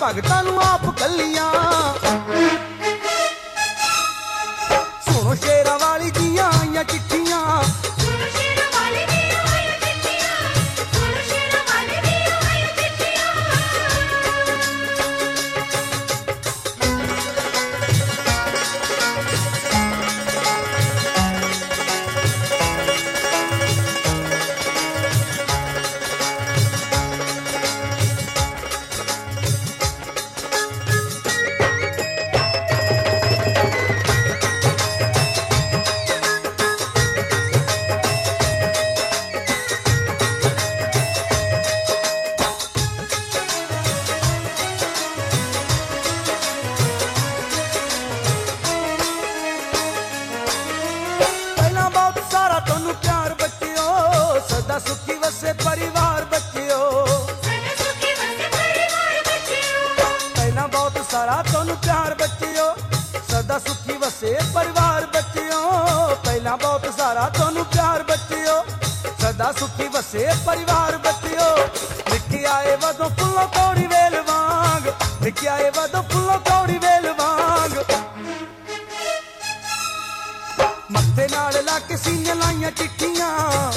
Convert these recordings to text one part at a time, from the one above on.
भगतां नूं आप कलियां। सुनो शेरां वाली दियां आईयां चिट्ठियां, सुखी वसे परिवार बच्चियो, पहला बहुत सारा तुहानू प्यार बच्चियो, सदा सुखी वसे परिवार बच्चियो। पहला बहुत सारा तुहानू प्यार बच्चियो, सदा सुखी वसे परिवार बच्चियो। निक्के आए वदों फुल्लों तोड़ी वेल वांग, निक्के आए वदों फुल्लों तोड़ी वेल वांग। मत्थे नाल ला के सीने लाइयां चिट्ठियां,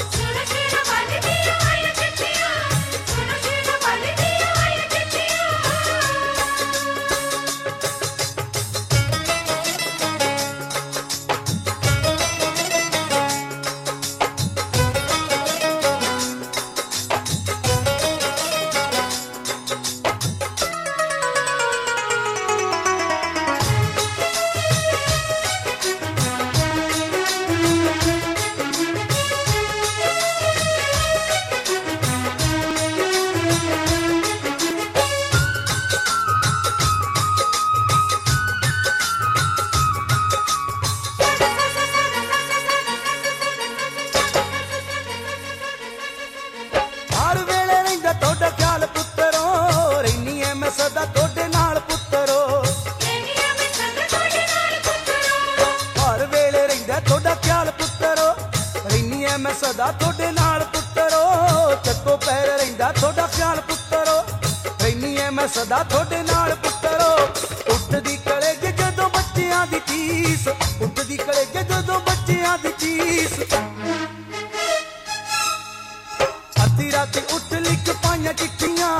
सदा तोड़े नाल पुत्तरो, हर वेले रहिंदा तोड़ा ख्याल पुत्तरो। रहिनी है मैं सदा तोड़े नाल पुत्तरो, चक्को पैर रहिंदा तोड़ा ख्याल पुत्तरो। रहिनी है मैं सदा तोड़े नाल पुत्तरो। उठदी कलेजे जदों बच्चियां दी चीस, उठदी कलेजे जदों बच्चियां दी चीस। अद्धी राती उठ लिख पाइयां चिट्ठियां,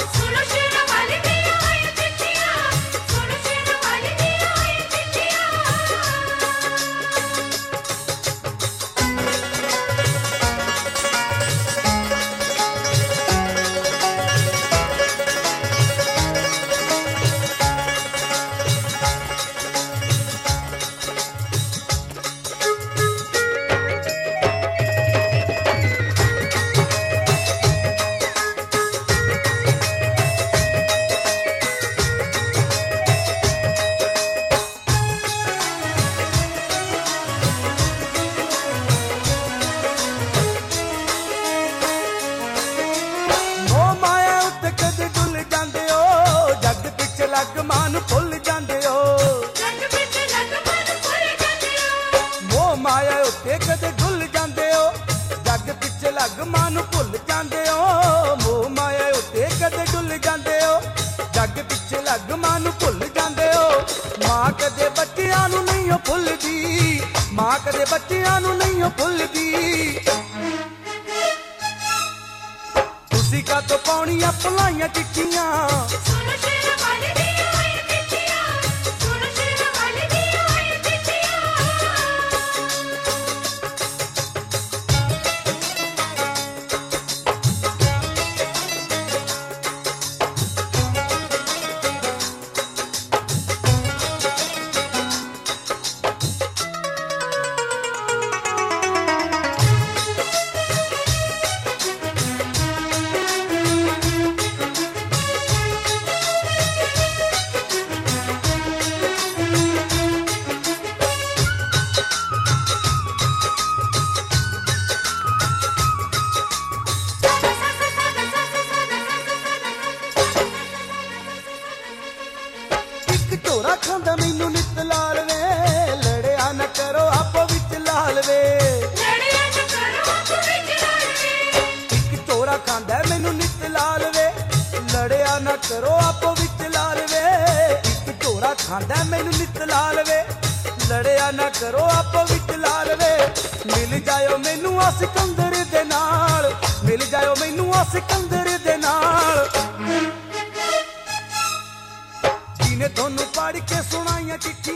लग मान भुल जांदे हो। मोह माया उत्ते कदे डुल जांदे हो, जग पिछे लग मान भुल जांदे हो। मोह माया उत्ते कदे डुल जांदे हो, जग पिछे लग मान भुल जांदे हो। मां कदे बच्चियां नू नहीं हो भुलदी, मां कदे बच्चियां नू नहीं हो भुलदी। तुसी का तो पाउणियां भुलाइयां चिट्ठियां, खांदा मैनू नित लाल वे, लड़िया न करो आपो विच लाल वे। एक चोरा खांदा मैनू नित लाल वे, लड़िया न करो आपो विच लाल ਖਾਂਦਾ ਮੈਨੂੰ ਨਿੱਤ ਲਾਲ ਵੇ ਲੜਿਆ ਨਾ ਕਰੋ ਆਪੋ ਵਿੱਚ ਲਾਲ ਵੇ ਮਿਲ ਜਾਇਓ ਮੈਨੂੰ ਆ ਸਿਕੰਦਰ ਦੇ ਨਾਲ ਮਿਲ ਜਾਇਓ ਮੈਨੂੰ ਆ ਸਿਕੰਦਰ ਦੇ ਨਾਲ ਜਿਹਨੇ ਤੁਹਾਨੂੰ ਪੜ੍ਹ ਕੇ ਸੁਣਾਈਆਂ ਚਿੱਠੀਆਂ